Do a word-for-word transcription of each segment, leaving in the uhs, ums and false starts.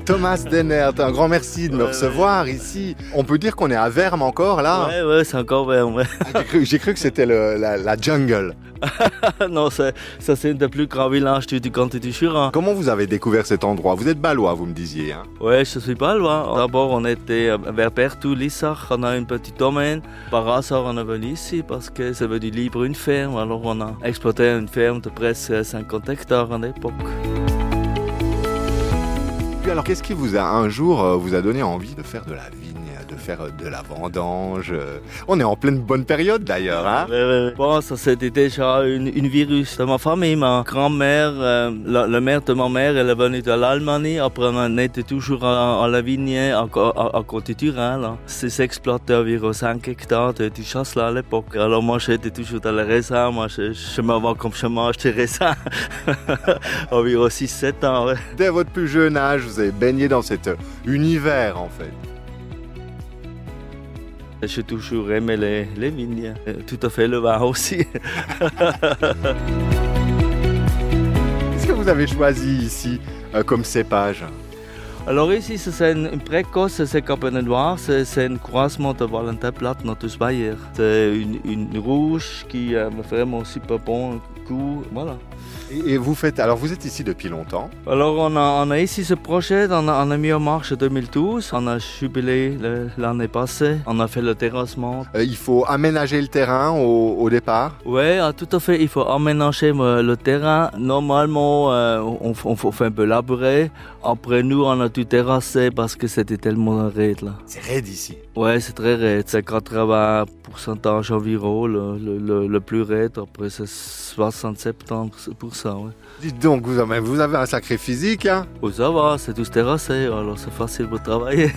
Thomas Dennert, un grand merci de me Ouais, recevoir ouais. ici. On peut dire qu'on est à Verme encore là. Ouais, ouais, c'est encore Verme. Ouais. Ah, j'ai, cru, j'ai cru que c'était le, la, la jungle. Non, c'est, ça c'est un des plus grands villages du, du comté du Jura. Comment vous avez découvert cet endroit? Vous êtes balois, vous me disiez. Hein? Ouais, je suis balois. D'abord, on était vers Pertou, Lissach. On a un petit domaine. Par hasard, on est venu ici parce que ça veut dire libre une ferme. Alors, on a exploité une ferme de presque cinquante hectares à l'époque. Puis alors, qu'est-ce qui vous a un jour euh, vous a donné envie de faire de la vigne, de faire de la vendange? On est en pleine bonne période d'ailleurs, hein? Ouais, ouais. Bon, ça c'était déjà une, une virus de ma famille. Ma grand-mère, euh, la, la mère de ma mère, elle est venue de l'Allemagne. Après, on était toujours à, à la vigne, à, à, à côté du Rhin. Là. C'est s'exploitait environ cinq hectares de, de chasse là à l'époque. Alors moi, j'étais toujours dans les raisins. Moi, je, je me vois comme je mange des raisins. Environ six sept ans, ouais. Dès votre plus jeune âge, vous avez baigné dans cet univers en fait. J'ai toujours aimé les, les vignes, tout à fait le vin aussi. Qu'est-ce que vous avez choisi ici euh, comme cépage? Alors ici, c'est une, une précoce, c'est Cabernet Noir, c'est, c'est un croisement de Valentin Platt, Notus Bayer. C'est une, une rouge qui a vraiment super bon goût, voilà. Et vous faites, alors vous êtes ici depuis longtemps? Alors on a, on a ici ce projet, on a, on a mis en marche en deux mille douze, on a jubilé le, l'année passée, on a fait le terrassement. Euh, il faut aménager le terrain au, au départ? Oui, tout à fait, il faut aménager le terrain. Normalement, euh, on, on, on fait un peu labourer. Après nous, on a tout terrassé parce que c'était tellement raide là. C'est raide ici? Oui, c'est très raide, c'est quatre-vingts pour cent environ, le, le, le, le plus raide, après c'est soixante à soixante-dix pour cent. Ouais. Dites donc, vous avez, vous avez un sacré physique, hein? Oh, ça va, c'est tout terrassé, alors c'est facile pour travailler.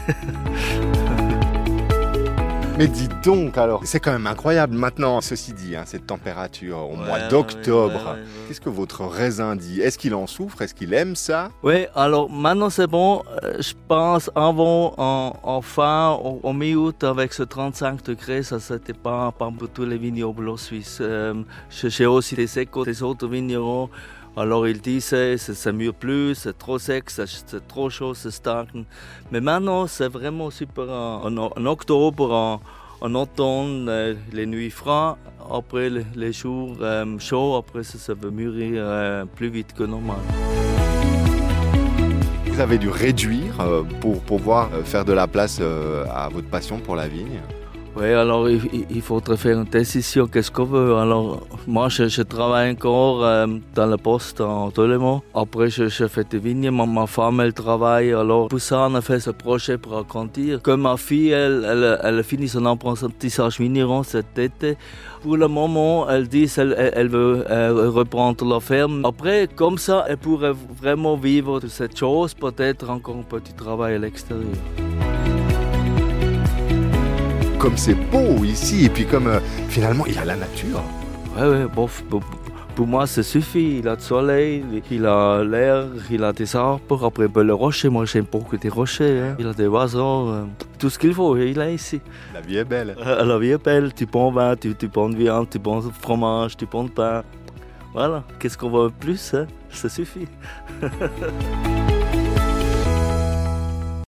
Mais dites donc, alors, c'est quand même incroyable maintenant, ceci dit, hein, cette température au ouais, mois d'octobre. Ouais, ouais, ouais, ouais. Qu'est-ce que votre raisin dit? Est-ce qu'il en souffre? Est-ce qu'il aime ça? Oui, alors maintenant c'est bon. Euh, je pense avant, en, en fin, au, au mi-août, avec ce trente-cinq degrés, ça c'était pas, pas pour tous les vignerons suisses. Euh, j'ai aussi des échos des autres vignerons. Alors ils disaient c'est, c'est mieux plus, c'est trop sec, c'est, c'est trop chaud, c'est stagne. Mais maintenant c'est vraiment super. En, en, en octobre, en, en automne, euh, les nuits froides, après les, les jours euh, chauds, après ça, ça va mûrir euh, plus vite que normal. Vous avez dû réduire euh, pour pouvoir faire de la place euh, à votre passion pour la vigne? Oui, alors il, il faudrait faire une décision, qu'est-ce qu'on veut. Alors moi, je, je travaille encore euh, dans le poste en Tolémont. Après, je, je fais des vignes, ma, ma femme, elle travaille. Alors pour ça, on a fait ce projet pour agrandir. Comme ma fille, elle, elle, elle a fini son apprentissage vigneron cet été. Pour le moment, elle dit qu'elle elle veut euh, reprendre la ferme. Après, comme ça, elle pourrait vraiment vivre de cette chose, peut-être encore un petit travail à l'extérieur. Comme c'est beau ici, et puis comme euh, finalement il y a la nature. Ouais, ouais, bon, pour, pour moi ça suffit. Il a le soleil, il a l'air, il a des arbres, après ben, le rocher, moi j'aime beaucoup des rochers, hein. Il a des oiseaux, euh, tout ce qu'il faut, il est ici. La vie est belle. Euh, la vie est belle, tu prends vin, tu, tu prends de viande, tu prends fromage, tu prends de pain. Voilà, qu'est-ce qu'on veut plus, hein? Ça suffit.